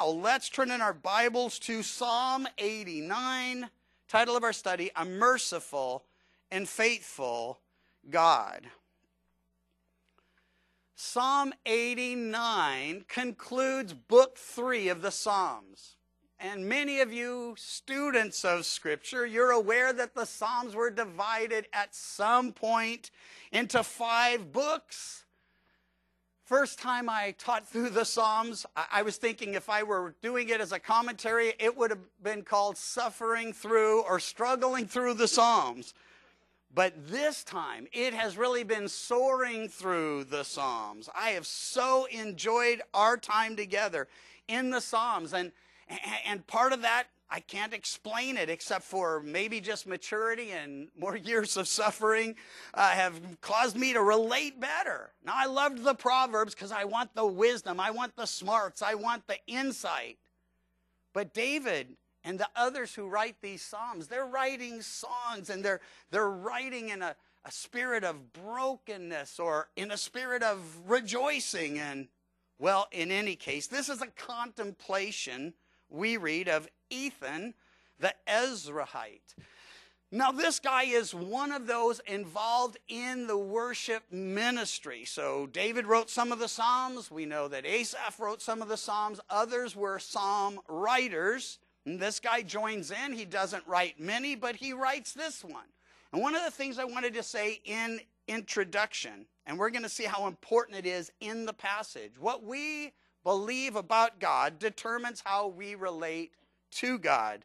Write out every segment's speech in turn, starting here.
let's turn in our Bibles to Psalm 89, title of our study, A Merciful and Faithful God. Psalm 89 concludes Book 3 of the Psalms. And many of you students of Scripture, you're aware that the Psalms were divided at some point into 5 books. First time I taught through the Psalms, I was thinking if I were doing it as a commentary, it would have been called Suffering Through or Struggling Through the Psalms. But this time, it has really been soaring through the Psalms. I have so enjoyed our time together in the Psalms. And part of that, I can't explain it except for maybe just maturity and more years of suffering have caused me to relate better. Now, I loved the Proverbs because I want the wisdom, I want the smarts, I want the insight. But David and the others who write these Psalms, they're writing songs and they're writing in a spirit of brokenness or in a spirit of rejoicing. And, well, in any case, this is a contemplation we read of Ethan the Ezrahite. Now, this guy is one of those involved in the worship ministry. So David wrote some of the Psalms. We know that Asaph wrote some of the Psalms. Others were Psalm writers. And this guy joins in. He doesn't write many, but he writes this one. And one of the things I wanted to say in introduction, and we're going to see how important it is in the passage, what we believe about God determines how we relate to God.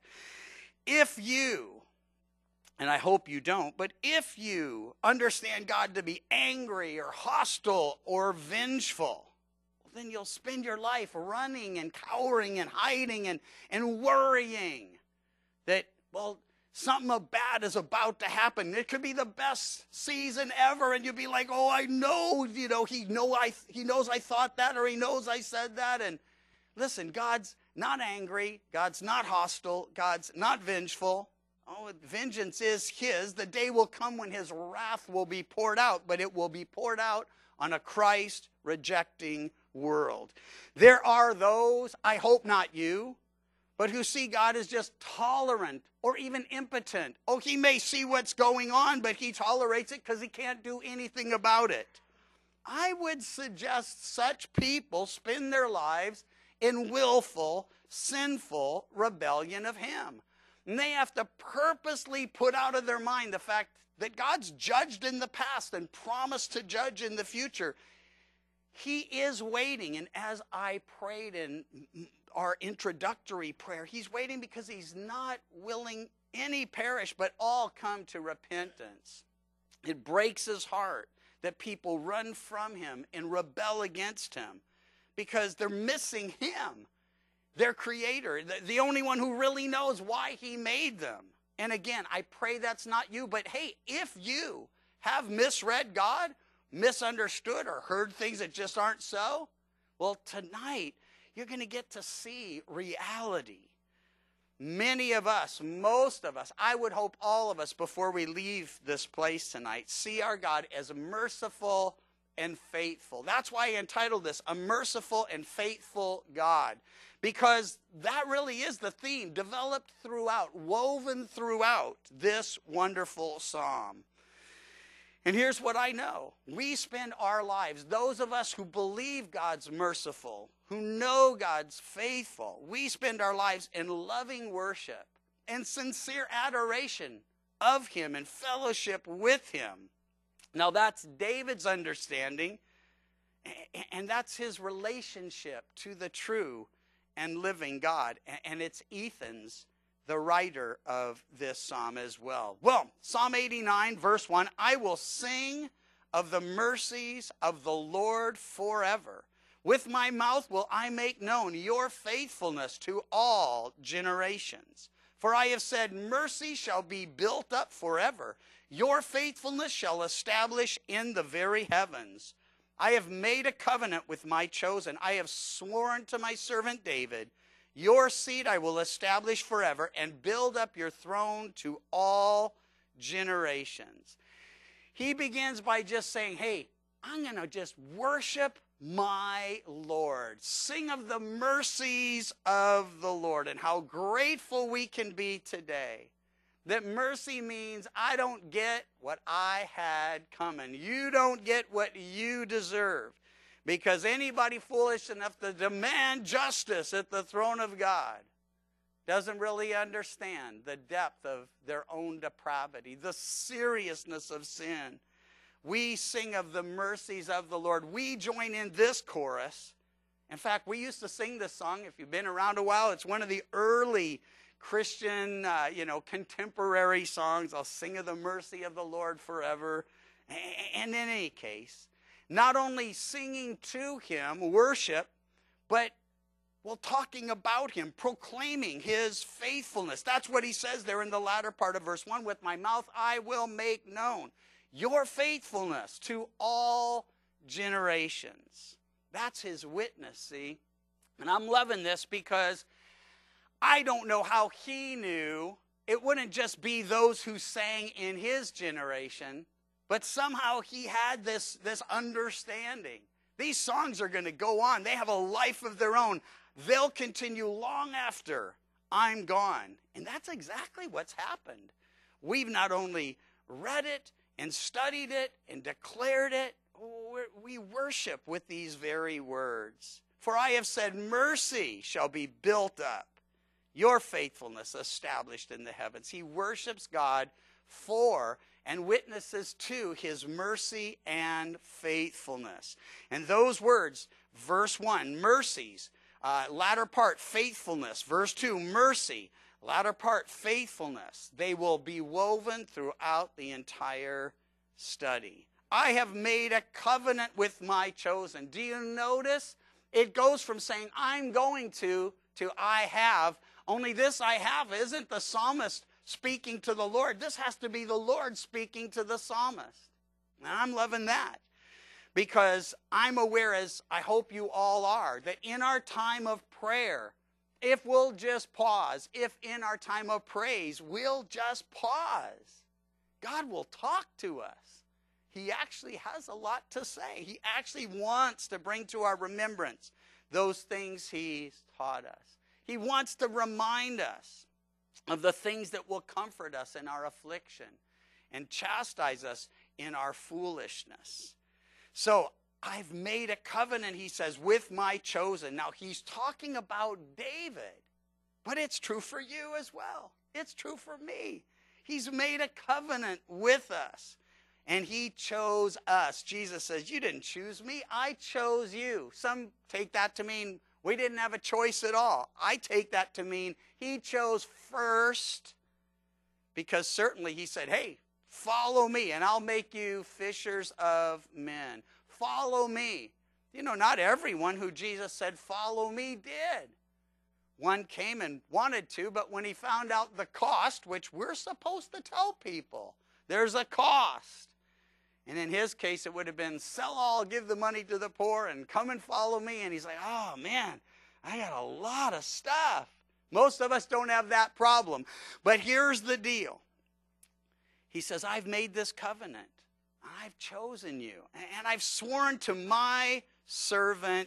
If you, and I hope you don't, but if you understand God to be angry or hostile or vengeful, then you'll spend your life running and cowering and hiding and worrying that, well, something bad is about to happen. It could be the best season ever, and you'll be like, oh, I know, he knows I thought that, or he knows I said that. And listen, God's not angry. God's not hostile. God's not vengeful. Oh, vengeance is his. The day will come when his wrath will be poured out, but it will be poured out on a Christ-rejecting world. There are those, I hope not you, but who see God as just tolerant or even impotent. Oh, he may see what's going on, but he tolerates it because he can't do anything about it. I would suggest such people spend their lives in willful, sinful rebellion of him. And they have to purposely put out of their mind the fact that God's judged in the past and promised to judge in the future. He is waiting, and as I prayed in our introductory prayer, he's waiting because he's not willing any perish, but all come to repentance. It breaks his heart that people run from him and rebel against him because they're missing him, their creator, the only one who really knows why he made them. And again, I pray that's not you, but hey, if you have misread God, misunderstood, or heard things that just aren't so, well, tonight, you're going to get to see reality. Many of us, most of us, I would hope all of us before we leave this place tonight, see our God as merciful and faithful. That's why I entitled this, A Merciful and Faithful God. Because that really is the theme developed throughout, woven throughout this wonderful psalm. And here's what I know. We spend our lives, those of us who believe God's merciful, who know God's faithful, we spend our lives in loving worship and sincere adoration of him and fellowship with him. Now that's David's understanding, and that's his relationship to the true and living God. And it's Ethan's, the writer of this psalm as well. Well, Psalm 89, verse 1, I will sing of the mercies of the Lord forever. With my mouth will I make known your faithfulness to all generations. For I have said, mercy shall be built up forever. Your faithfulness shall establish in the very heavens. I have made a covenant with my chosen. I have sworn to my servant David, your seed I will establish forever and build up your throne to all generations. He begins by just saying, hey, I'm going to just worship my Lord. Sing of the mercies of the Lord and how grateful we can be today. That mercy means I don't get what I had coming. You don't get what you deserve. Because anybody foolish enough to demand justice at the throne of God doesn't really understand the depth of their own depravity, the seriousness of sin. We sing of the mercies of the Lord. We join in this chorus. In fact, we used to sing this song. If you've been around a while, it's one of the early Christian, contemporary songs. I'll sing of the mercy of the Lord forever. And in any case, not only singing to him, worship, but talking about him, proclaiming his faithfulness. That's what he says there in the latter part of verse 1. With my mouth I will make known your faithfulness to all generations. That's his witness, see? And I'm loving this because I don't know how he knew it wouldn't just be those who sang in his generation, but somehow he had this understanding. These songs are going to go on. They have a life of their own. They'll continue long after I'm gone. And that's exactly what's happened. We've not only read it and studied it and declared it, we worship with these very words. For I have said, mercy shall be built up, your faithfulness established in the heavens. He worships God for and witnesses to his mercy and faithfulness. And those words, verse 1, mercies, latter part, faithfulness. Verse 2, mercy, latter part, faithfulness. They will be woven throughout the entire study. I have made a covenant with my chosen. Do you notice? It goes from saying, I'm going to I have. Only this I have isn't the psalmist speaking to the Lord. This has to be the Lord speaking to the psalmist. And I'm loving that. Because I'm aware, as I hope you all are, that in our time of prayer, if we'll just pause, if in our time of praise, we'll just pause, God will talk to us. He actually has a lot to say. He actually wants to bring to our remembrance those things he's taught us. He wants to remind us of the things that will comfort us in our affliction and chastise us in our foolishness. So I've made a covenant, he says, with my chosen. Now he's talking about David, but it's true for you as well. It's true for me. He's made a covenant with us, and he chose us. Jesus says, you didn't choose me, I chose you. Some take that to mean we didn't have a choice at all. I take that to mean he chose first, because certainly he said, hey, follow me and I'll make you fishers of men. Follow me. You know, not everyone who Jesus said, follow me, did. One came and wanted to, but when he found out the cost, which we're supposed to tell people, there's a cost. And in his case, it would have been sell all, give the money to the poor, and come and follow me. And he's like, oh man, I got a lot of stuff. Most of us don't have that problem. But here's the deal. He says, I've made this covenant. I've chosen you. And I've sworn to my servant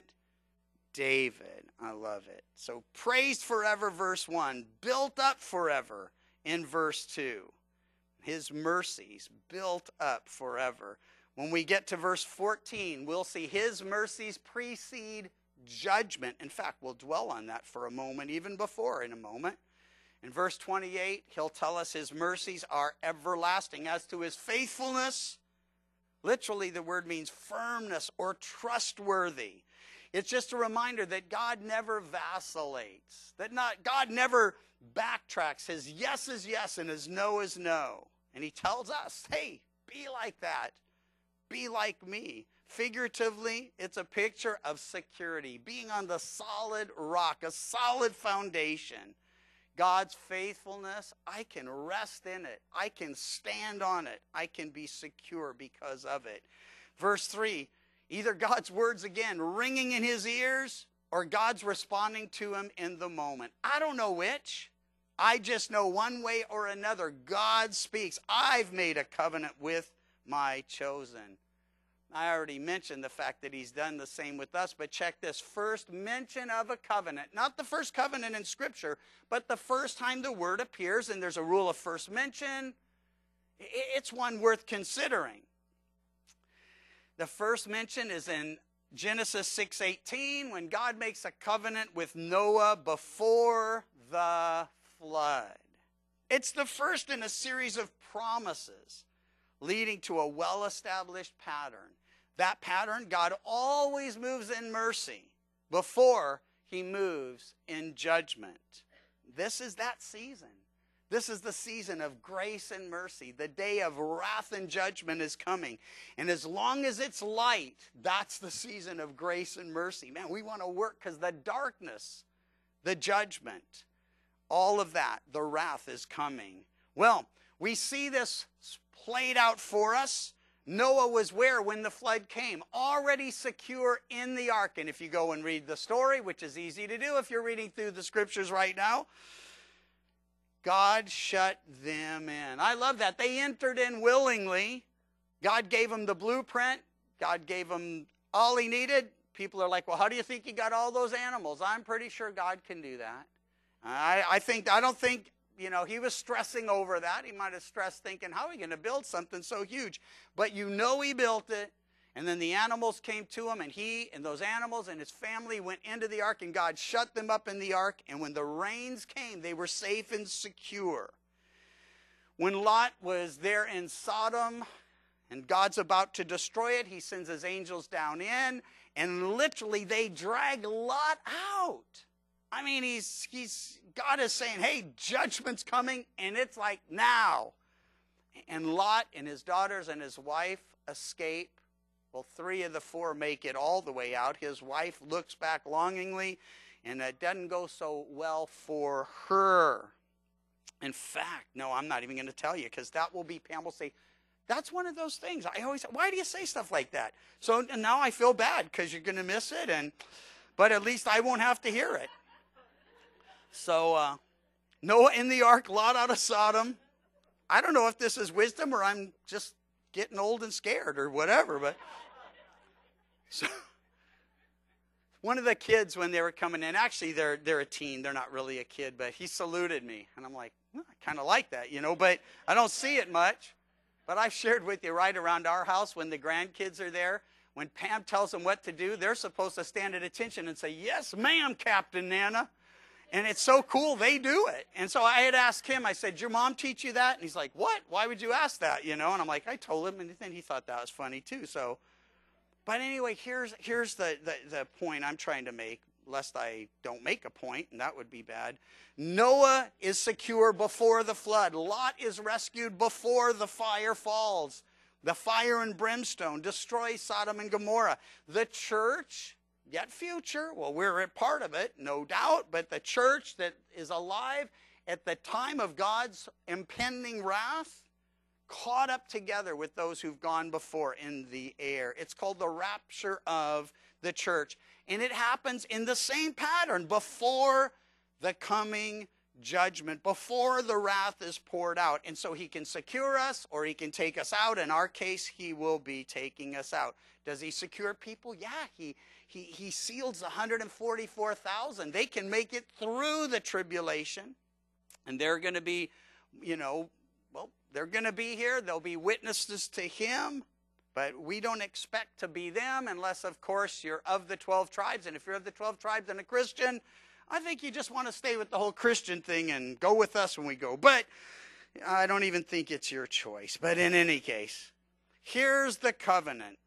David. I love it. So praised forever, verse 1. Built up forever in verse 2. His mercies built up forever. When we get to verse 14, we'll see his mercies precede judgment. In fact, we'll dwell on that for a moment, even before in a moment. In verse 28, he'll tell us his mercies are everlasting. As to his faithfulness, literally the word means firmness or trustworthy. It's just a reminder that God never vacillates, that God never backtracks. His yes is yes and his no is no. And he tells us, hey, be like that. Be like me. Figuratively, it's a picture of security, being on the solid rock, a solid foundation. God's faithfulness, I can rest in it. I can stand on it. I can be secure because of it. Verse 3, either God's words again ringing in his ears or God's responding to him in the moment. I don't know which. I just know one way or another, God speaks. I've made a covenant with my chosen. I already mentioned the fact that he's done the same with us, but check this. First mention of a covenant. Not the first covenant in Scripture, but the first time the word appears, and there's a rule of first mention. It's one worth considering. The first mention is in Genesis 6:18, when God makes a covenant with Noah before the flood. It's the first in a series of promises leading to a well-established pattern. That pattern, God always moves in mercy before he moves in judgment. This is that season. This is the season of grace and mercy. The day of wrath and judgment is coming. And as long as it's light, that's the season of grace and mercy. Man, we want to work because the darkness, the judgment, all of that, the wrath is coming. Well, we see this played out for us. Noah was where when the flood came? Already secure in the ark. And if you go and read the story, which is easy to do if you're reading through the scriptures right now, God shut them in. I love that. They entered in willingly. God gave them the blueprint. God gave them all he needed. People are like, well, how do you think he got all those animals? I'm pretty sure God can do that. I don't think, he was stressing over that. He might have stressed thinking, how are we going to build something so huge? But he built it. And then the animals came to him, and he and those animals and his family went into the ark, and God shut them up in the ark. And when the rains came, they were safe and secure. When Lot was there in Sodom, and God's about to destroy it, he sends his angels down in, and literally they drag Lot out. I mean, God is saying, hey, judgment's coming, and it's like now. And Lot and his daughters and his wife escape. Well, 3 of the 4 make it all the way out. His wife looks back longingly, and it doesn't go so well for her. In fact, no, I'm not even going to tell you, because that will be, Pam will say, that's one of those things. I always say, why do you say stuff like that? So now I feel bad, because you're going to miss it, but at least I won't have to hear it. So Noah in the ark, Lot out of Sodom. I don't know if this is wisdom or I'm just getting old and scared or whatever, but so one of the kids, when they were coming in, actually they're a teen, they're not really a kid, but he saluted me, and I'm like, well, I kind of like that, but I don't see it much. But I've shared with you right around our house, when the grandkids are there, when Pam tells them what to do, they're supposed to stand at attention and say, yes, ma'am, Captain Nana. And it's so cool, they do it. And so I had asked him, I said, did your mom teach you that? And he's like, what? Why would you ask that? And I'm like, I told him, and then he thought that was funny too. So, but anyway, here's the point I'm trying to make, lest I don't make a point, and that would be bad. Noah is secure before the flood. Lot is rescued before the fire falls. The fire and brimstone destroys Sodom and Gomorrah. The church, yet future, well, we're a part of it, no doubt, but the church that is alive at the time of God's impending wrath, caught up together with those who've gone before in the air. It's called the rapture of the church. And it happens in the same pattern, before the coming judgment, before the wrath is poured out. And so he can secure us, or he can take us out. In our case, he will be taking us out. Does he secure people? Yeah, he seals 144,000. They can make it through the tribulation. And they're going to be, they're going to be here. They'll be witnesses to him. But we don't expect to be them unless, of course, you're of the 12 tribes. And if you're of the 12 tribes and a Christian, I think you just want to stay with the whole Christian thing and go with us when we go. But I don't even think it's your choice. But in any case, here's the covenant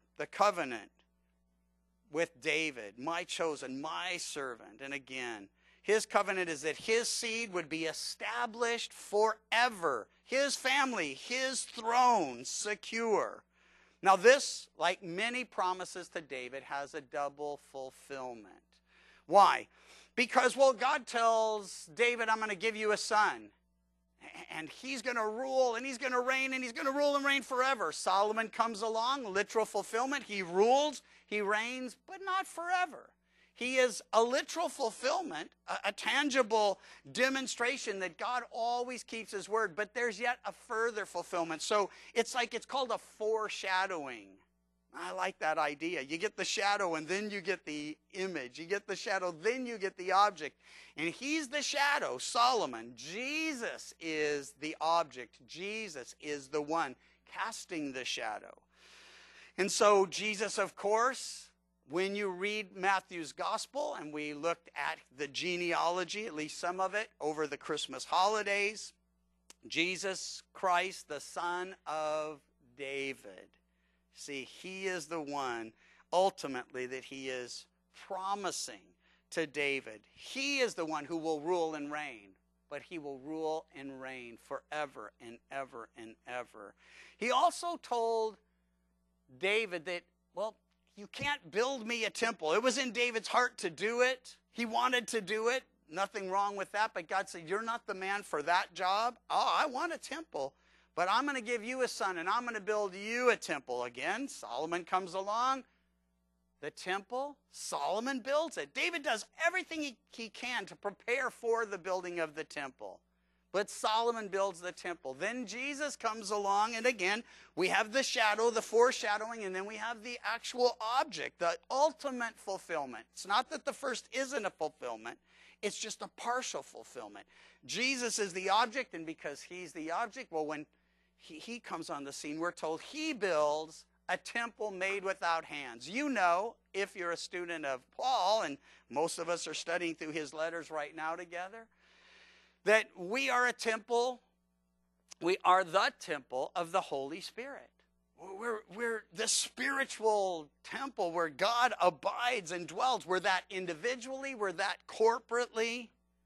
with David, my chosen, my servant. And again, his covenant is that his seed would be established forever. His family, his throne secure. Now this, like many promises to David, has a double fulfillment. Why? Because, God tells David, I'm going to give you a son. And he's going to rule, and he's going to reign, and he's going to rule and reign forever. Solomon comes along, literal fulfillment. He rules, he reigns, but not forever. He is a literal fulfillment, a tangible demonstration that God always keeps his word, but there's yet a further fulfillment. So it's called a foreshadowing. I like that idea. You get the shadow and then you get the image. You get the shadow, then you get the object. And he's the shadow, Solomon. Jesus is the object. Jesus is the one casting the shadow. And so Jesus, of course, when you read Matthew's gospel, and we looked at the genealogy, at least some of it, over the Christmas holidays, Jesus Christ, the son of David. See, he is the one, ultimately, that he is promising to David. He is the one who will rule and reign, but he will rule and reign forever and ever and ever. He also told David that, well, you can't build me a temple. It was in David's heart to do it. He wanted to do it. Nothing wrong with that, but God said, you're not the man for that job. Oh, I want a temple. But I'm going to give you a son, and I'm going to build you a temple. Again, Solomon comes along. The temple, Solomon builds it. David does everything he can to prepare for the building of the temple. But Solomon builds the temple. Then Jesus comes along, and again, we have the shadow, the foreshadowing, and then we have the actual object, the ultimate fulfillment. It's not that the first isn't a fulfillment. It's just a partial fulfillment. Jesus is the object, and because he's the object, well, when he comes on the scene, we're told he builds a temple made without hands. You know, if you're a student of Paul, and most of us are studying through his letters right now together, that we are a temple, we are the temple of the Holy Spirit. We're the spiritual temple where God abides and dwells. We're that individually, we're that corporately.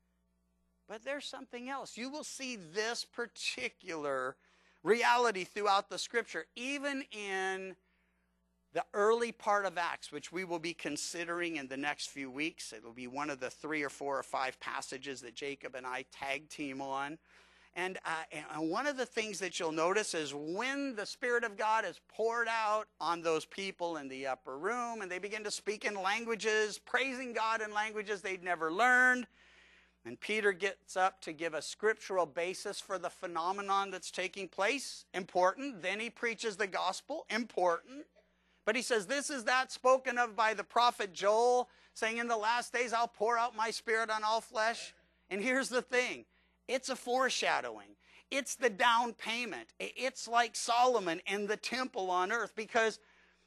But there's something else. You will see this particular reality throughout the scripture, even in the early part of Acts, which we will be considering in the next few weeks. It will be one of the 3 or 4 or 5 passages that Jacob and I tag team on. And one of the things that you'll notice is when the Spirit of God is poured out on those people in the upper room, and they begin to speak in languages, praising God in languages they'd never learned, and Peter gets up to give a scriptural basis for the phenomenon that's taking place. Important. Then he preaches the gospel. Important. But he says, this is that spoken of by the prophet Joel, saying, in the last days I'll pour out my Spirit on all flesh. And here's the thing. It's a foreshadowing. It's the down payment. It's like Solomon and the temple on earth, because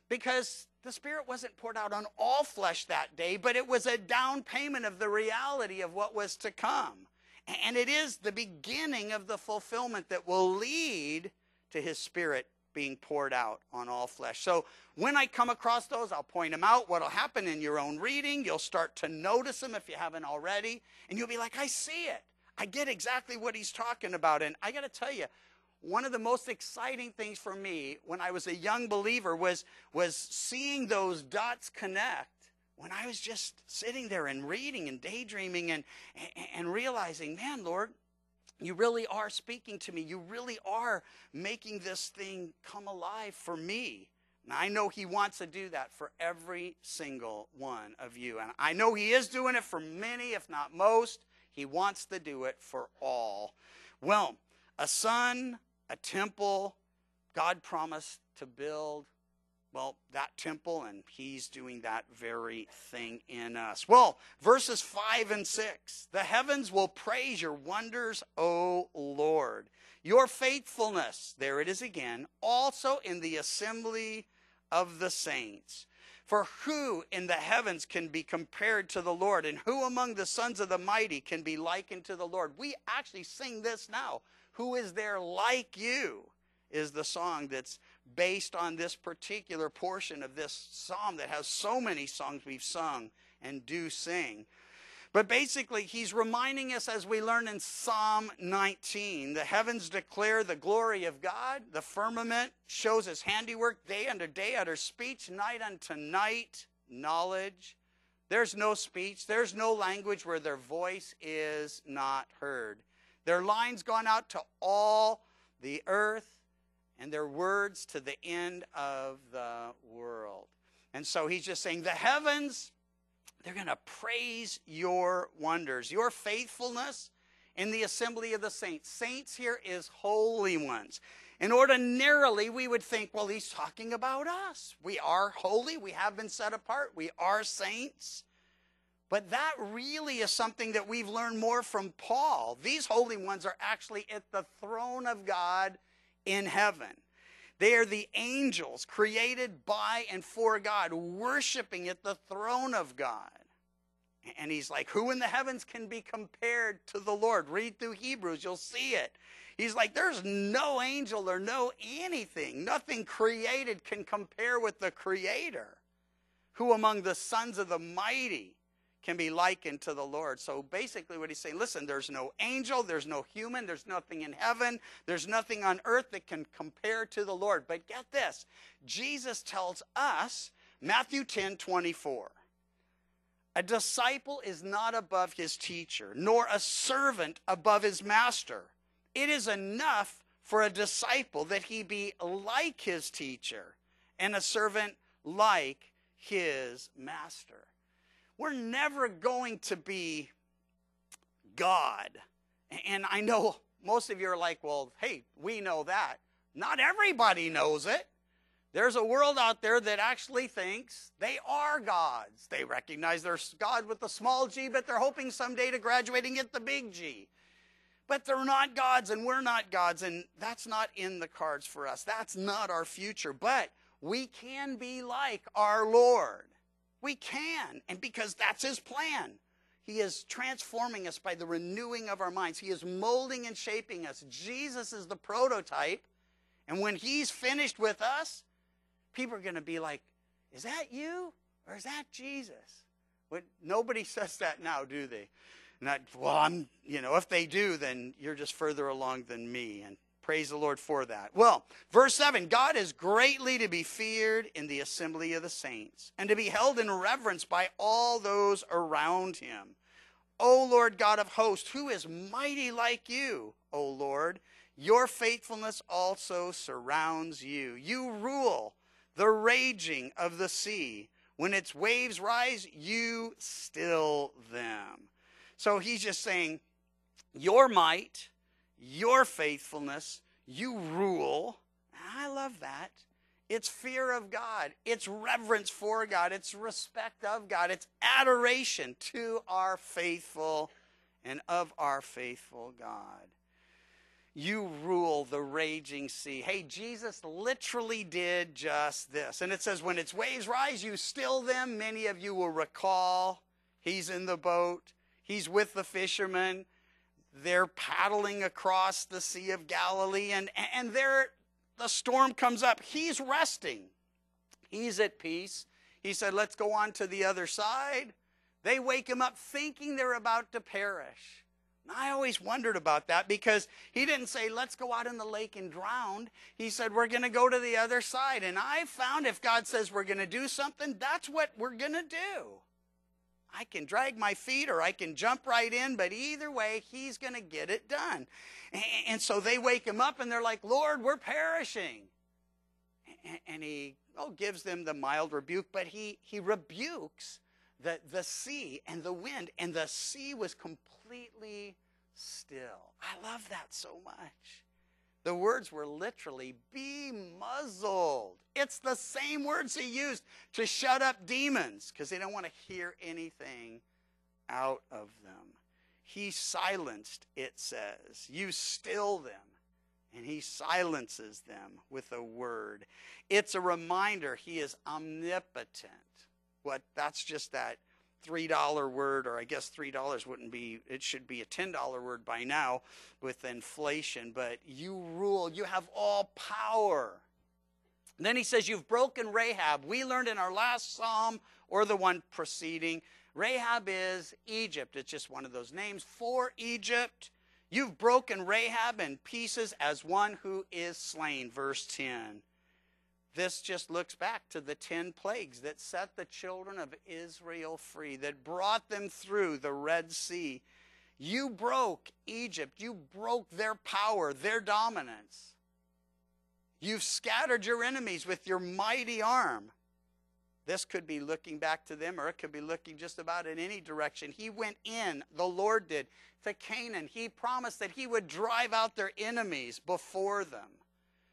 the Spirit wasn't poured out on all flesh that day, but it was a down payment of the reality of what was to come. And it is the beginning of the fulfillment that will lead to his Spirit being poured out on all flesh. So when I come across those, I'll point them out. What will happen in your own reading, you'll start to notice them if you haven't already, and you'll be like, I see it. I get exactly what he's talking about. And I got to tell you, one of the most exciting things for me when I was a young believer was seeing those dots connect when I was just sitting there and reading and daydreaming and realizing, man, Lord, you really are speaking to me. You really are making this thing come alive for me. And I know he wants to do that for every single one of you. And I know he is doing it for many, if not most. He wants to do it for all. Well, a son, a temple, God promised to build, well, that temple, and he's doing that very thing in us. Well, verses 5 and 6. The heavens will praise your wonders, O Lord. Your faithfulness, there it is again, also in the assembly of the saints. For who in the heavens can be compared to the Lord? And who among the sons of the mighty can be likened to the Lord? We actually sing this now. Who is there like you is the song that's based on this particular portion of this psalm that has so many songs we've sung and do sing. But basically, he's reminding us, as we learn in Psalm 19, the heavens declare the glory of God. The firmament shows his handiwork. Day unto day utter speech, night unto night knowledge. There's no speech. There's no language where their voice is not heard. Their line's gone out to all the earth, and their words to the end of the world. And so he's just saying, the heavens, they're going to praise your wonders, your faithfulness in the assembly of the saints. Saints here is holy ones. And ordinarily, we would think, well, he's talking about us. We are holy. We have been set apart. We are saints. But that really is something that we've learned more from Paul. These holy ones are actually at the throne of God in heaven. They are the angels created by and for God, worshiping at the throne of God. And he's like, who in the heavens can be compared to the Lord? Read through Hebrews, you'll see it. He's like, there's no angel or no anything. Nothing created can compare with the Creator. Who among the sons of the mighty can be likened to the Lord? So basically what he's saying, listen, there's no angel, there's no human, there's nothing in heaven, there's nothing on earth that can compare to the Lord. But get this, Jesus tells us, Matthew 10:24, a disciple is not above his teacher, nor a servant above his master. It is enough for a disciple that he be like his teacher, and a servant like his master. We're never going to be God. And I know most of you are like, well, hey, we know that. Not everybody knows it. There's a world out there that actually thinks they are gods. They recognize there's God with the small g, but they're hoping someday to graduate and get the big G. But they're not gods, and we're not gods, and that's not in the cards for us. That's not our future. But we can be like our Lord. We can, and because that's his plan. He is transforming us by the renewing of our minds. He is molding and shaping us. Jesus is the prototype, and when he's finished with us, people are going to be like, is that you, or is that Jesus? But nobody says that now, do they? Not, well, if they do, then you're just further along than me, and praise the Lord for that. Well, verse 7, God is greatly to be feared in the assembly of the saints, and to be held in reverence by all those around him. O Lord God of hosts, who is mighty like you, O Lord? Your faithfulness also surrounds you. You rule the raging of the sea. When its waves rise, you still them. So he's just saying, your might, your faithfulness, you rule. I love that. It's fear of God. It's reverence for God. It's respect of God. It's adoration to our faithful and of our faithful God. You rule the raging sea. Hey, Jesus literally did just this. And it says, when its waves rise, you still them. Many of you will recall he's in the boat. He's with the fishermen. They're paddling across the Sea of Galilee, and the storm comes up. He's resting. He's at peace. He said, let's go on to the other side. They wake him up thinking they're about to perish. And I always wondered about that, because he didn't say, let's go out in the lake and drown. He said, we're going to go to the other side. And I found if God says we're going to do something, that's what we're going to do. I can drag my feet or I can jump right in, but either way, he's going to get it done. And so they wake him up and they're like, Lord, we're perishing. And he gives them the mild rebuke, but he rebukes the sea and the wind, and the sea was completely still. I love that so much. The words were literally, be muzzled. It's the same words he used to shut up demons, because they don't want to hear anything out of them. He silenced, it says. You still them. And he silences them with a word. It's a reminder he is omnipotent. That's just that $3 word, or I guess $3 wouldn't be, it should be a $10 word by now with inflation. But you rule, you have all power. And then he says, you've broken Rahab. We learned in our last psalm, or the one preceding, Rahab is Egypt. It's just one of those names for Egypt. You've broken Rahab in pieces as one who is slain. Verse 10. This just looks back to the 10 plagues that set the children of Israel free, that brought them through the Red Sea. You broke Egypt. You broke their power, their dominance. You've scattered your enemies with your mighty arm. This could be looking back to them, or it could be looking just about in any direction. He went in, the Lord did, to Canaan. He promised that he would drive out their enemies before them.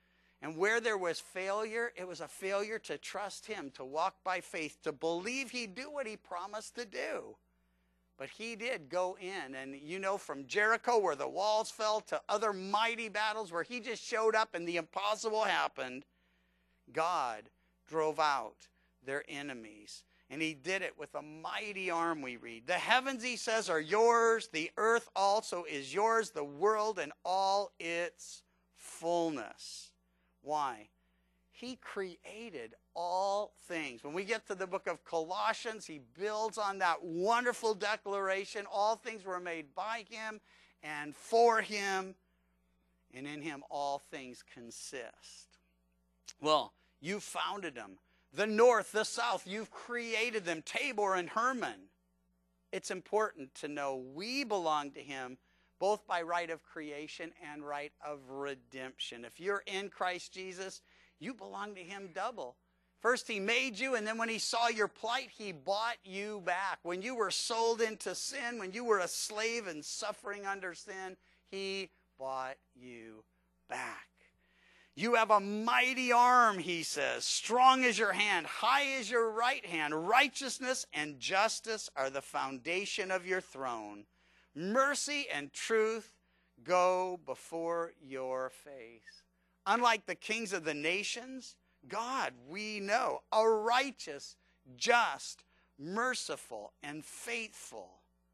And where there was failure, it was a failure to trust him, to walk by faith, to believe he'd do what he promised to do. But he did go in, and you know, from Jericho where the walls fell to other mighty battles where he just showed up and the impossible happened, God drove out their enemies. And he did it with a mighty arm, we read. The heavens, he says, are yours. The earth also is yours, the world and all its fullness. Why? He created all things. When we get to the book of Colossians, he builds on that wonderful declaration. All things were made by him and for him, and in him all things consist. Well, you founded them. The north, the south, you've created them, Tabor and Hermon. It's important to know we belong to him both by right of creation and right of redemption. If you're in Christ Jesus, you belong to him double. First, he made you, and then when he saw your plight, he bought you back. When you were sold into sin, when you were a slave and suffering under sin, he bought you back. You have a mighty arm, he says, strong as your hand, high as your right hand. Righteousness and justice are the foundation of your throne. Mercy and truth go before your face. Unlike the kings of the nations, God, we know, a righteous, just, merciful, and faithful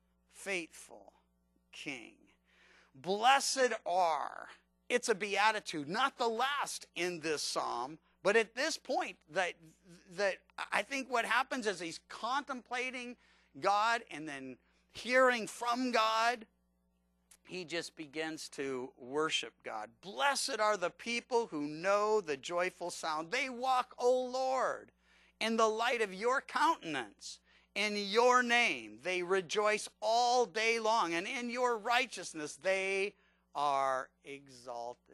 king. Blessed are. It's a beatitude, not the last in this psalm, but at this point, that I think what happens is he's contemplating God and then hearing from God, he just begins to worship God. Blessed are the people who know the joyful sound. They walk, O Lord, in the light of your countenance. In your name they rejoice all day long, and in your righteousness they are exalted.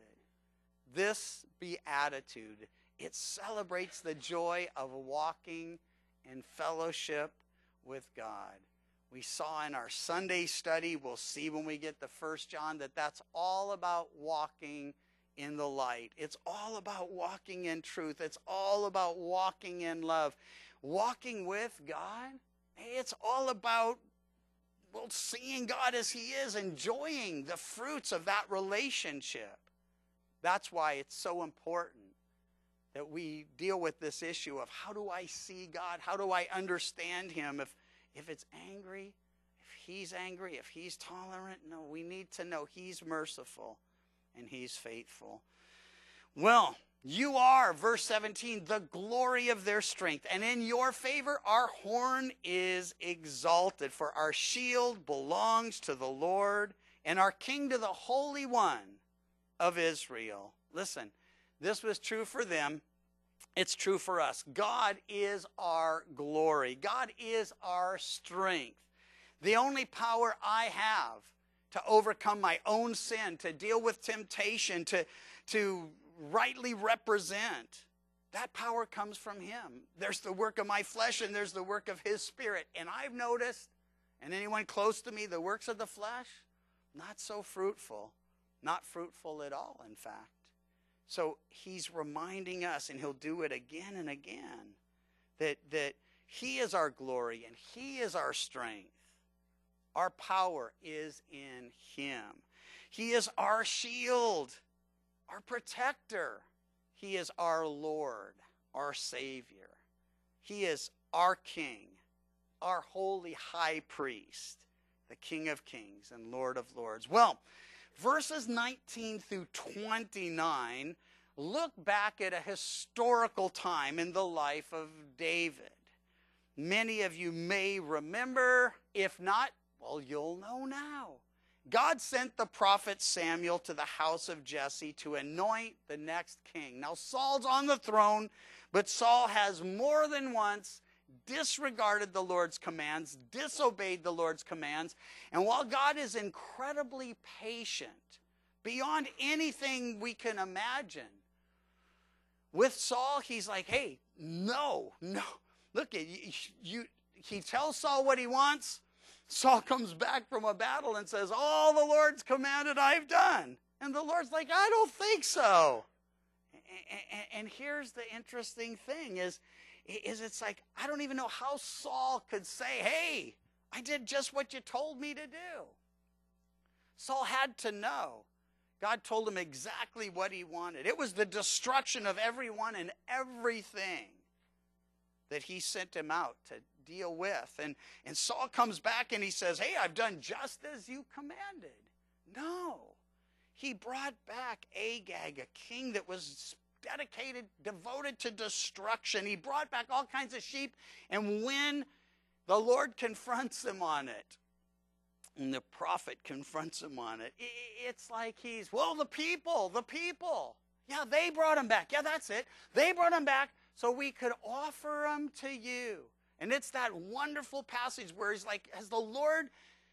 This beatitude, it celebrates the joy of walking in fellowship with God. We saw in our Sunday study, we'll see when we get to 1 John, that that's all about walking in the light. It's all about walking in truth. It's all about walking in love. Walking with God, it's all about, well, seeing God as he is, enjoying the fruits of that relationship. That's why it's so important that we deal with this issue of how do I see God? How do I understand him? If it's angry, if he's angry, if he's tolerant, no, we need to know he's merciful and he's faithful. Well, you are, verse 17, the glory of their strength. And in your favor, our horn is exalted. For our shield belongs to the Lord, and our king to the Holy One of Israel. Listen, this was true for them. It's true for us. God is our glory. God is our strength. The only power I have to overcome my own sin, to deal with temptation, to rightly represent, that power comes from him. There's the work of my flesh and there's the work of his spirit. And I've noticed, and anyone close to me, the works of the flesh, not so fruitful. Not fruitful at all, in fact. So he's reminding us, and he'll do it again and again, that he is our glory and he is our strength. Our power is in him. He is our shield, our protector. He is our Lord, our Savior. He is our King, our holy high priest, the King of kings and Lord of lords. Well, verses 19 through 29 look back at a historical time in the life of David. Many of you may remember. If not, well, you'll know now. God sent the prophet Samuel to the house of Jesse to anoint the next king. Now, Saul's on the throne, but Saul has more than once disregarded the Lord's commands, disobeyed the Lord's commands. And while God is incredibly patient, beyond anything we can imagine, with Saul, he's like, hey, no. Look, he tells Saul what he wants. Saul comes back from a battle and says, all the Lord's commanded I've done. And the Lord's like, I don't think so. And here's the interesting thing is it's like, I don't even know how Saul could say, hey, I did just what you told me to do. Saul had to know. God told him exactly what he wanted. It was the destruction of everyone and everything that he sent him out to deal with. And Saul comes back and he says, hey, I've done just as you commanded. No. He brought back Agag, a king that was dedicated, devoted to destruction. He brought back all kinds of sheep. And when the Lord confronts him on it, and the prophet confronts him on it, it's like he's, well, the people. Yeah, they brought him back. Yeah, that's it. They brought him back so we could offer him to you. And it's that wonderful passage where he's like, does the Lord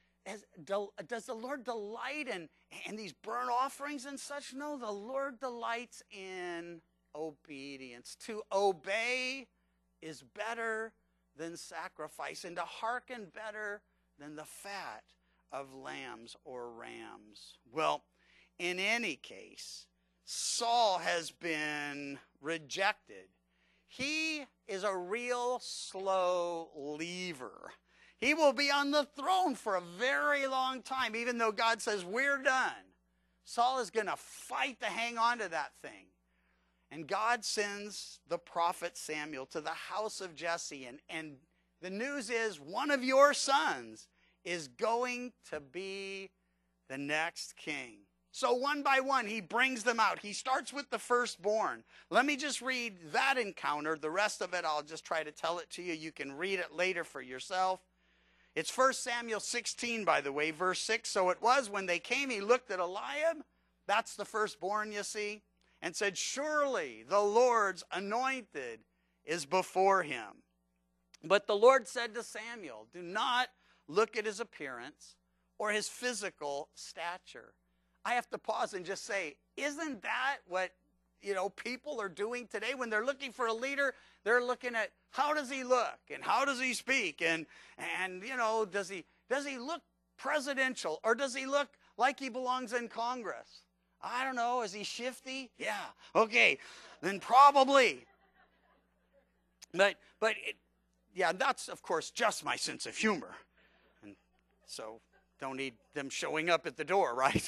delight in these burnt offerings and such? No, the Lord delights in obedience. To obey is better than sacrifice, and to hearken better than the fat of lambs or rams. Well, in any case, Saul has been rejected. He is a real slow leaver. He will be on the throne for a very long time, even though God says, we're done. Saul is going to fight to hang on to that thing. And God sends the prophet Samuel to the house of Jesse. And the news is, one of your sons is going to be the next king. So one by one, he brings them out. He starts with the firstborn. Let me just read that encounter. The rest of it, I'll just try to tell it to you. You can read it later for yourself. It's 1 Samuel 16, by the way, verse 6. So it was when they came, he looked at Eliab, that's the firstborn, you see, and said, surely the Lord's anointed is before him. But the Lord said to Samuel, do not look at his appearance or his physical stature. I have to pause and just say, isn't that what, people are doing today when they're looking for a leader? They're looking at how does he look and how does he speak and does he look presidential or does he look like he belongs in Congress? I don't know. Is he shifty? Yeah. Okay. Then probably. But that's of course just my sense of humor, and so don't need them showing up at the door, right?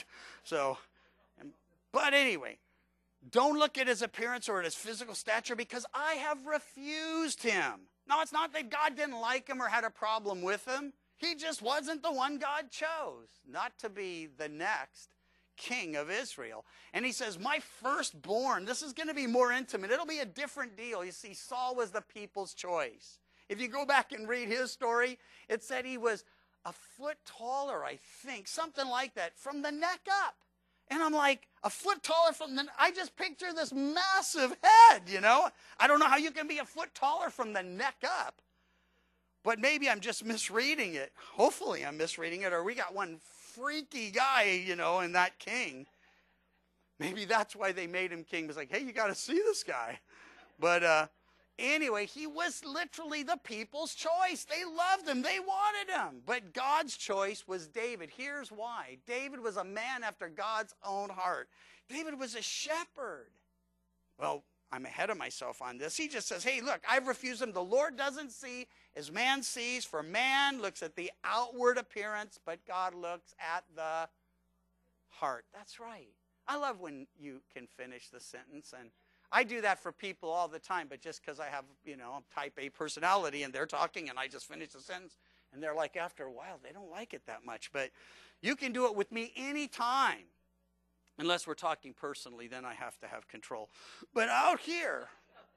But anyway, don't look at his appearance or at his physical stature, because I have refused him. Now, it's not that God didn't like him or had a problem with him. He just wasn't the one God chose, not to be the next king of Israel. And he says, my firstborn, this is going to be more intimate. It'll be a different deal. You see, Saul was the people's choice. If you go back and read his story, it said he was a foot taller, I think, something like that, from the neck up. And I'm like, a foot taller I just picture this massive head, I don't know how you can be a foot taller from the neck up. But maybe I'm just misreading it. Hopefully I'm misreading it, or we got one freaky guy, in that king. Maybe that's why they made him king. It was like, hey, you got to see this guy. But anyway, he was literally the people's choice. They loved him. They wanted him. But God's choice was David. Here's why. David was a man after God's own heart. David was a shepherd. Well, I'm ahead of myself on this. He just says, hey, look, I've refused him. The Lord doesn't see as man sees, for man looks at the outward appearance, but God looks at the heart. That's right. I love when you can finish the sentence, and I do that for people all the time, but just because I have, type A personality and they're talking and I just finish the sentence and they're like, after a while, they don't like it that much. But you can do it with me anytime. Unless we're talking personally, then I have to have control. But out here,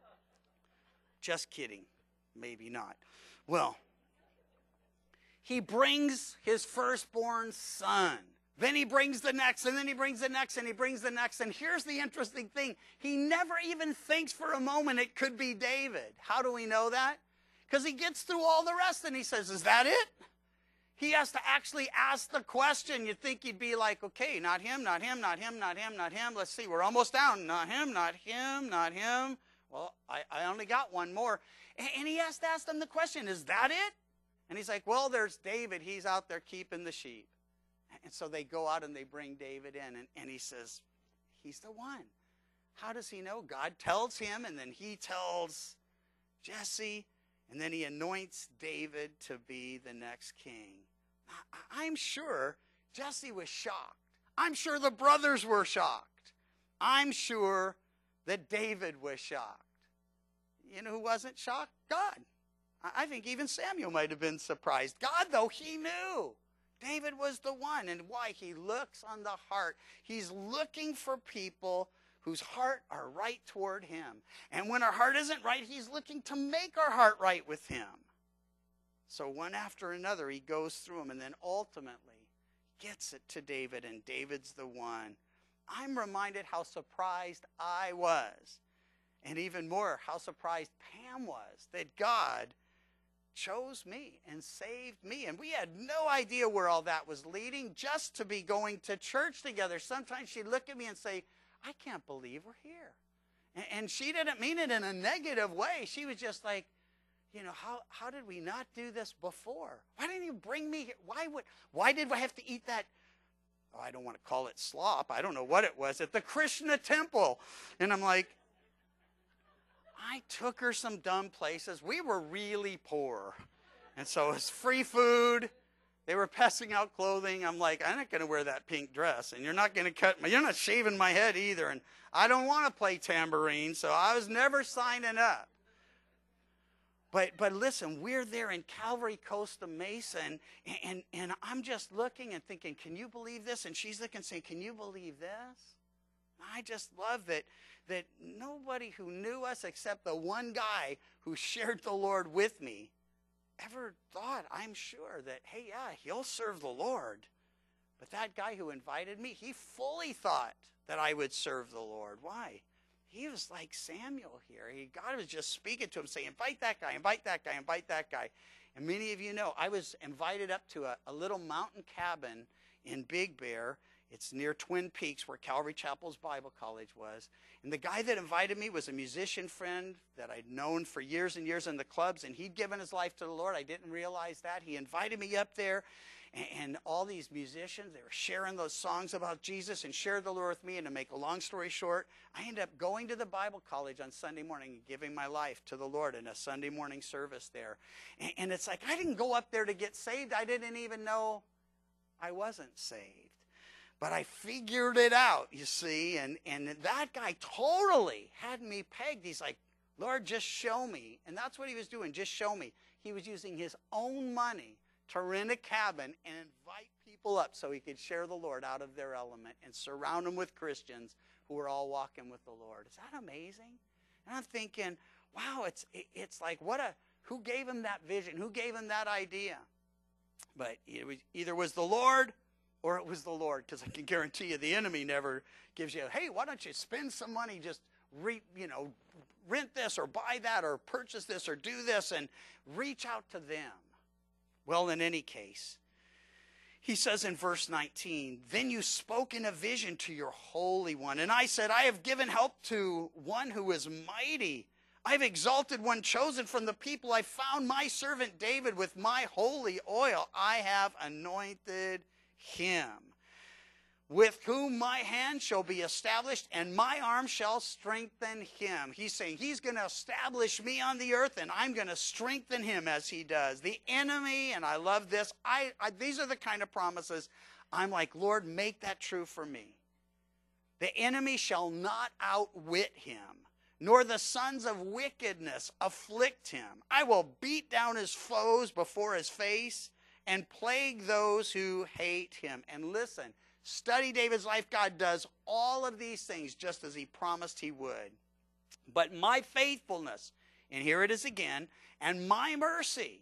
just kidding, maybe not. Well, he brings his firstborn son. Then he brings the next, and then he brings the next, and he brings the next. And here's the interesting thing. He never even thinks for a moment it could be David. How do we know that? Because he gets through all the rest, and he says, is that it? He has to actually ask the question. You'd think he'd be like, okay, not him, not him, not him, not him, not him. Let's see, we're almost down. Not him, not him, not him. Well, I only got one more. And he has to ask them the question, is that it? And he's like, well, there's David. He's out there keeping the sheep. And so they go out and they bring David in. And he says, he's the one. How does he know? God tells him, and then he tells Jesse, and then he anoints David to be the next king. I'm sure Jesse was shocked. I'm sure the brothers were shocked. I'm sure that David was shocked. You know who wasn't shocked? God. I think even Samuel might have been surprised. God, though, he knew David was the one. And why? He looks on the heart. He's looking for people whose heart are right toward him. And when our heart isn't right, he's looking to make our heart right with him. So one after another, he goes through them and then ultimately gets it to David, and David's the one. I'm reminded how surprised I was, and even more how surprised Pam was that God chose me and saved me. And we had no idea where all that was leading, just to be going to church together. Sometimes she'd look at me and say, I can't believe we're here. And she didn't mean it in a negative way. She was just like, you know, how did we not do this before? Why didn't you bring me here? Why did I have to eat that? Oh, I don't want to call it slop. I don't know what it was at the Krishna temple. And I'm like, I took her some dumb places. We were really poor. And so it's free food. They were passing out clothing. I'm like, I'm not going to wear that pink dress. And you're not going to you're not shaving my head either. And I don't want to play tambourine. So I was never signing up. But listen, we're there in Calvary, Costa Mesa, and I'm just looking and thinking, can you believe this? And she's looking and saying, can you believe this? I just love that nobody who knew us except the one guy who shared the Lord with me ever thought, I'm sure, that, hey, yeah, he'll serve the Lord. But that guy who invited me, he fully thought that I would serve the Lord. Why? He was like Samuel here. God was just speaking to him, saying, invite that guy, invite that guy, invite that guy. And many of you know, I was invited up to a little mountain cabin in Big Bear. It's near Twin Peaks, where Calvary Chapel's Bible College was. And the guy that invited me was a musician friend that I'd known for years and years in the clubs, and he'd given his life to the Lord. I didn't realize that. He invited me up there, and all these musicians, they were sharing those songs about Jesus and shared the Lord with me. And to make a long story short, I ended up going to the Bible college on Sunday morning and giving my life to the Lord in a Sunday morning service there. And it's like, I didn't go up there to get saved. I didn't even know I wasn't saved. But I figured it out, you see, and that guy totally had me pegged. He's like, Lord, just show me. And that's what he was doing, just show me. He was using his own money to rent a cabin and invite people up so he could share the Lord out of their element and surround them with Christians who were all walking with the Lord. Is that amazing? And I'm thinking, wow, it's like, who gave him that vision? Who gave him that idea? But either was the Lord or it was the Lord, because I can guarantee you the enemy never gives you, hey, why don't you spend some money, just rent this or buy that or purchase this or do this and reach out to them. Well, in any case, he says in verse 19, then you spoke in a vision to your Holy One. And I said, I have given help to one who is mighty. I've exalted one chosen from the people. I found my servant David with my holy oil. I have anointed him, with whom my hand shall be established, and my arm shall strengthen him. He's saying he's going to establish me on the earth, and I'm going to strengthen him as he does. The enemy, and I love this, these are the kind of promises I'm like, Lord, make that true for me. The enemy shall not outwit him, nor the sons of wickedness afflict him. I will beat down his foes before his face and plague those who hate him. And listen, study David's life. God does all of these things just as he promised he would. But my faithfulness, and here it is again, and my mercy,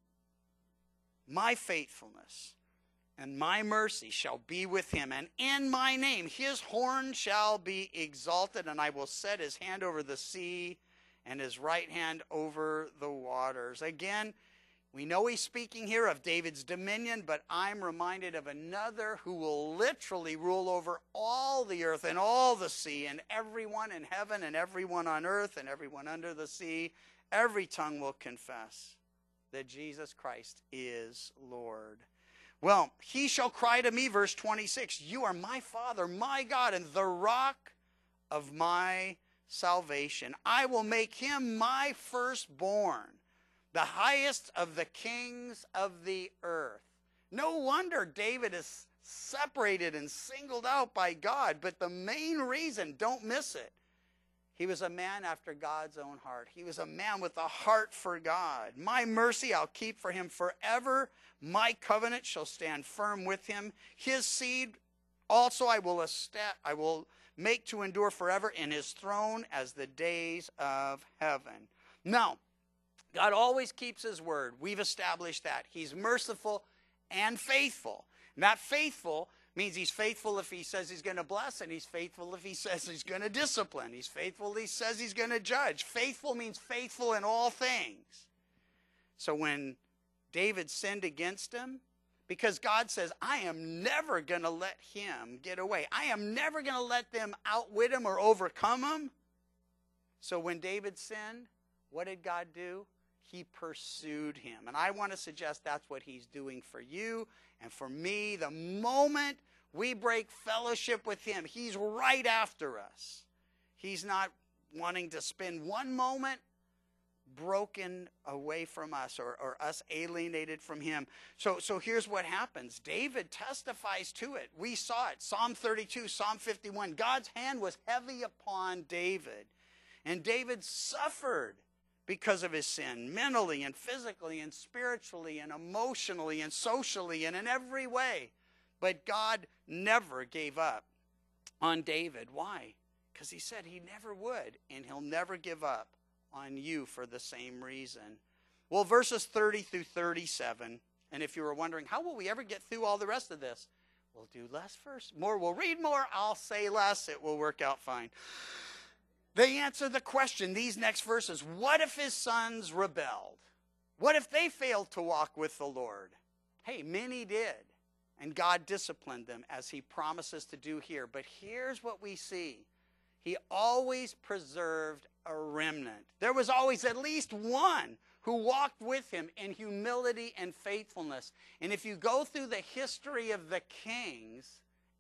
my faithfulness and my mercy shall be with him, and in my name his horn shall be exalted, and I will set his hand over the sea and his right hand over the waters. Again, we know he's speaking here of David's dominion, but I'm reminded of another who will literally rule over all the earth and all the sea, and everyone in heaven and everyone on earth and everyone under the sea. Every tongue will confess that Jesus Christ is Lord. Well, he shall cry to me, verse 26, you are my Father, my God, and the rock of my salvation. I will make him my firstborn, the highest of the kings of the earth. No wonder David is separated and singled out by God, but the main reason, don't miss it, he was a man after God's own heart. He was a man with a heart for God. My mercy I'll keep for him forever. My covenant shall stand firm with him. His seed also I will make to endure forever, in his throne as the days of heaven. Now, God always keeps his word. We've established that. He's merciful and faithful. Not faithful means he's faithful if he says he's going to bless, and he's faithful if he says he's going to discipline. He's faithful if he says he's going to judge. Faithful means faithful in all things. So when David sinned against him, because God says, I am never going to let him get away. I am never going to let them outwit him or overcome him. So when David sinned, what did God do? He pursued him. And I want to suggest that's what he's doing for you and for me. The moment we break fellowship with him, he's right after us. He's not wanting to spend one moment broken away from us, or us alienated from him. So here's what happens. David testifies to it. We saw it. Psalm 32, Psalm 51. God's hand was heavy upon David. And David suffered because of his sin, mentally and physically and spiritually and emotionally and socially and in every way. But God never gave up on David. Why? Because he said he never would, and he'll never give up on you for the same reason. Well, verses 30 through 37, and if you were wondering, how will we ever get through all the rest of this? We'll do less first. More, we'll read more, I'll say less. It will work out fine. They answer the question, these next verses. What if his sons rebelled? What if they failed to walk with the Lord? Hey, many did. And God disciplined them as he promises to do here. But here's what we see. He always preserved a remnant. There was always at least one who walked with him in humility and faithfulness. And if you go through the history of the kings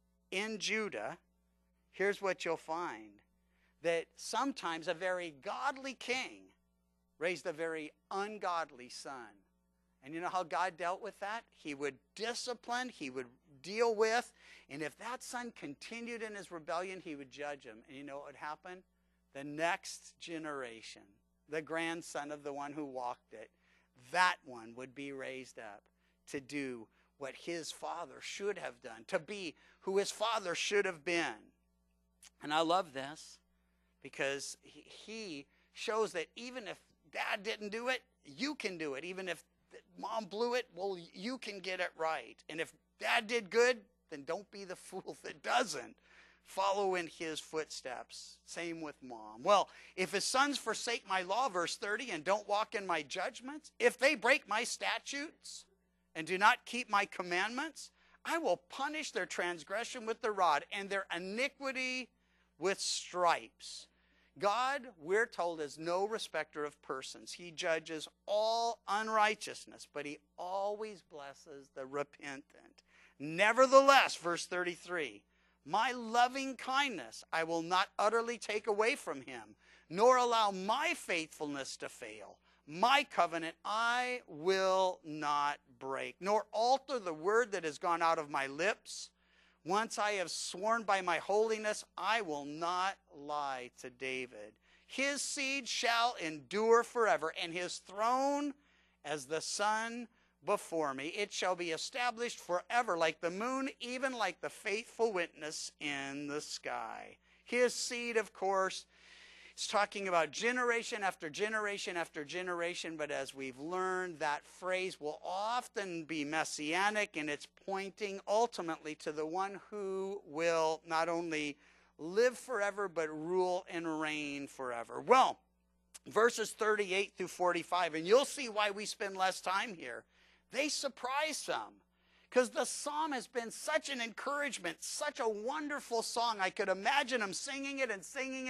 in Judah, here's what you'll find. That sometimes a very godly king raised a very ungodly son. And you know how God dealt with that? He would discipline, he would deal with, and if that son continued in his rebellion, he would judge him. And you know what would happen? The next generation, the grandson of the one who walked it, that one would be raised up to do what his father should have done, to be who his father should have been. And I love this because he shows that even if dad didn't do it, you can do it. Even if mom blew it, well, you can get it right. And if dad did good, then don't be the fool that doesn't. Follow in his footsteps. Same with mom. Well, if his sons forsake my law, verse 30, and don't walk in my judgments, if they break my statutes and do not keep my commandments, I will punish their transgression with the rod and their iniquity with stripes. God, we're told, is no respecter of persons. He judges all unrighteousness, but he always blesses the repentant. Nevertheless, verse 33, my loving kindness I will not utterly take away from him, nor allow my faithfulness to fail. My covenant I will not break, nor alter the word that has gone out of my lips. Once I have sworn by my holiness, I will not lie to David. His seed shall endure forever, and his throne as the sun before me. It shall be established forever like the moon, even like the faithful witness in the sky. His seed, of course, is talking about generation after generation after generation, but as we've learned, that phrase will often be messianic, and it's pointing ultimately to the one who will not only live forever, but rule and reign forever. Well, verses 38 through 45, and you'll see why we spend less time here. They surprise some, because the psalm has been such an encouragement, such a wonderful song. I could imagine them singing it,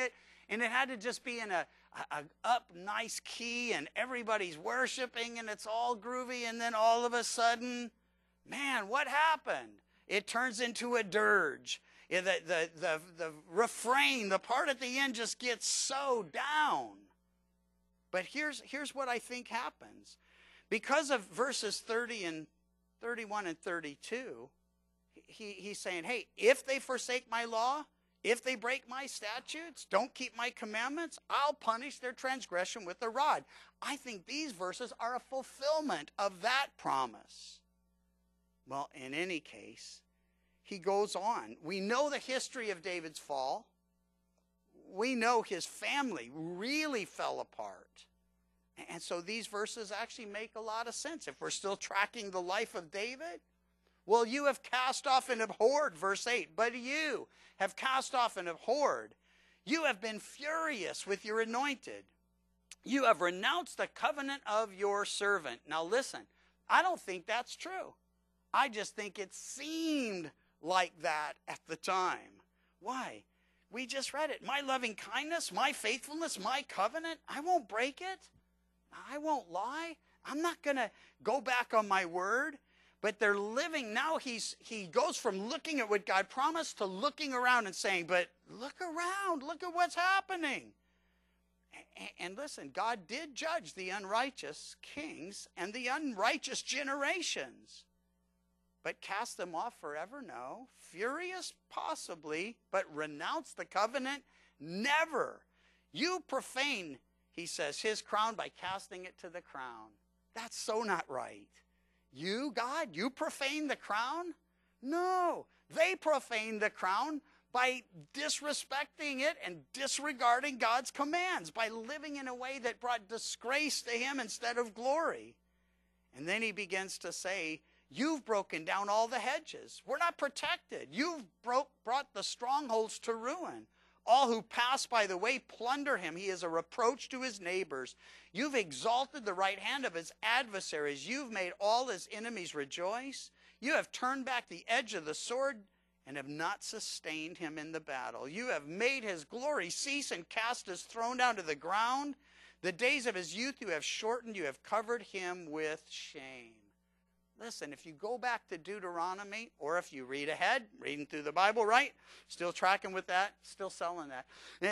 and it had to just be in a up nice key, and everybody's worshiping, and it's all groovy, and then all of a sudden, man, what happened? It turns into a dirge. The refrain, the part at the end just gets so down. But here's what I think happens. Because of verses 30 and 31 and 32, he's saying, hey, if they forsake my law, if they break my statutes, don't keep my commandments, I'll punish their transgression with a rod. I think these verses are a fulfillment of that promise. Well, in any case, he goes on. We know the history of David's fall. We know his family really fell apart. And so these verses actually make a lot of sense. If we're still tracking the life of David, well, you have cast off and abhorred, verse 8, but you have cast off and abhorred. You have been furious with your anointed. You have renounced the covenant of your servant. Now listen, I don't think that's true. I just think it seemed like that at the time. Why? We just read it. My loving kindness, my faithfulness, my covenant, I won't break it. I won't lie. I'm not going to go back on my word. But they're living now. He goes from looking at what God promised to looking around and saying, but look around. Look at what's happening. And listen, God did judge the unrighteous kings and the unrighteous generations. But cast them off forever? No. Furious? Possibly. But renounce the covenant? Never. You profane, he says, his crown by casting it to the crown. That's so not right. You, God, you profane the crown? No. They profane the crown by disrespecting it and disregarding God's commands, by living in a way that brought disgrace to him instead of glory. And then he begins to say, you've broken down all the hedges. We're not protected. You've brought the strongholds to ruin. All who pass by the way plunder him. He is a reproach to his neighbors. You've exalted the right hand of his adversaries. You've made all his enemies rejoice. You have turned back the edge of the sword and have not sustained him in the battle. You have made his glory cease and cast his throne down to the ground. The days of his youth you have shortened. You have covered him with shame. Listen, if you go back to Deuteronomy, or if you read ahead, reading through the Bible, right? Still tracking with that, still selling that.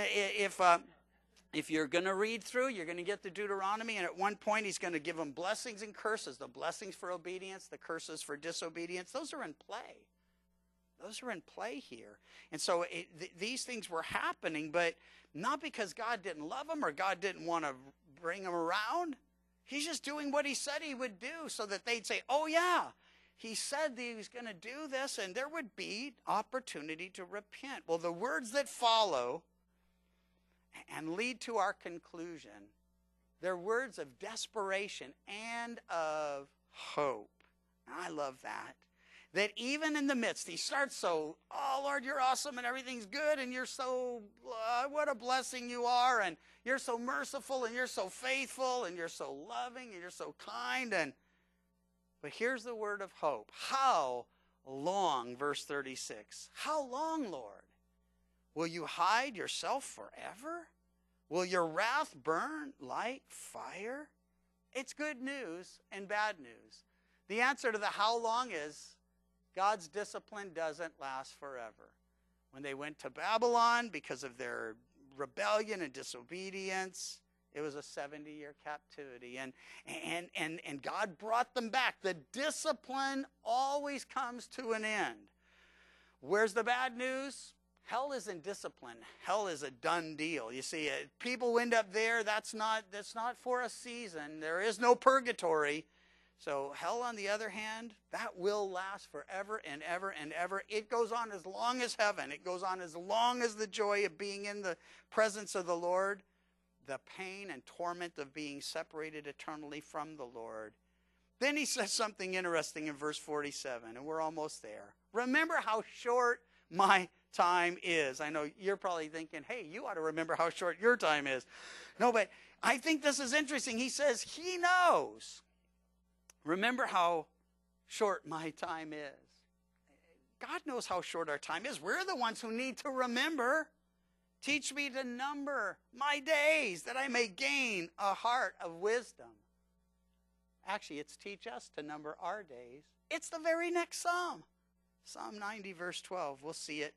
If you're going to read through, you're going to get to Deuteronomy, and at one point he's going to give them blessings and curses. The blessings for obedience, the curses for disobedience. Those are in play. Those are in play here. And so these things were happening, but not because God didn't love them or God didn't want to bring them around. He's just doing what he said he would do so that they'd say, oh yeah, he said that he was going to do this, and there would be opportunity to repent. Well, the words that follow and lead to our conclusion, they're words of desperation and of hope. And I love that. That even in the midst, he starts so, oh, Lord, you're awesome and everything's good and you're so, what a blessing you are, and you're so merciful and you're so faithful and you're so loving and you're so kind. But here's the word of hope. How long, verse 36, how long, Lord? Will you hide yourself forever? Will your wrath burn like fire? It's good news and bad news. The answer to the how long is God's discipline doesn't last forever. When they went to Babylon because of their rebellion and disobedience, it was a 70-year captivity. And God brought them back. The discipline always comes to an end. Where's the bad news? Hell isn't discipline. Hell is a done deal. You see, people end up there. That's not for a season. There is no purgatory. So hell, on the other hand, that will last forever and ever and ever. It goes on as long as heaven. It goes on as long as the joy of being in the presence of the Lord, the pain and torment of being separated eternally from the Lord. Then he says something interesting in verse 47, and we're almost there. Remember how short my time is. I know you're probably thinking, hey, you ought to remember how short your time is. No, but I think this is interesting. He says he knows. Remember how short my time is. God knows how short our time is. We're the ones who need to remember. Teach me to number my days that I may gain a heart of wisdom. Actually, it's teach us to number our days. It's the very next psalm. Psalm 90, verse 12. We'll see it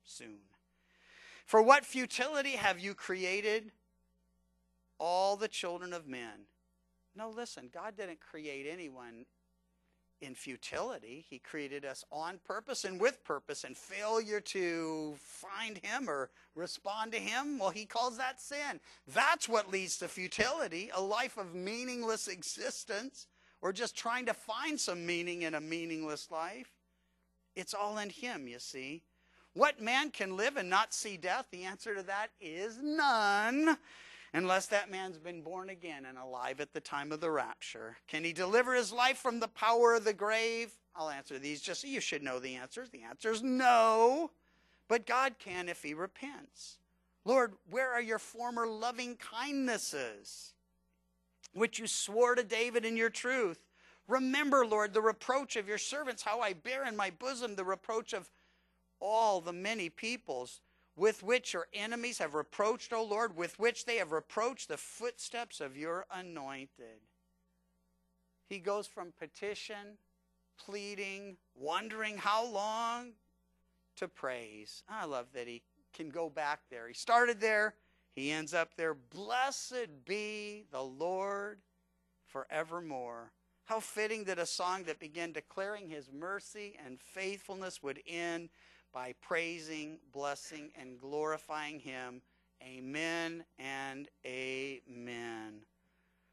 soon. For what futility have you created all the children of men? No, listen, God didn't create anyone in futility. He created us on purpose and with purpose, and failure to find him or respond to him, well, he calls that sin. That's what leads to futility, a life of meaningless existence, or just trying to find some meaning in a meaningless life. It's all in him, you see. What man can live and not see death? The answer to that is none, unless that man's been born again and alive at the time of the rapture. Can he deliver his life from the power of the grave? I'll answer these just so you should know the answers. The answer is no, but God can if he repents. Lord, where are your former loving kindnesses, which you swore to David in your truth? Remember, Lord, the reproach of your servants, how I bear in my bosom the reproach of all the many peoples, with which your enemies have reproached, O Lord, with which they have reproached the footsteps of your anointed. He goes from petition, pleading, wondering how long, to praise. I love that he can go back there. He started there, he ends up there. Blessed be the Lord forevermore. How fitting that a song that began declaring his mercy and faithfulness would end by praising, blessing, and glorifying him. Amen and amen.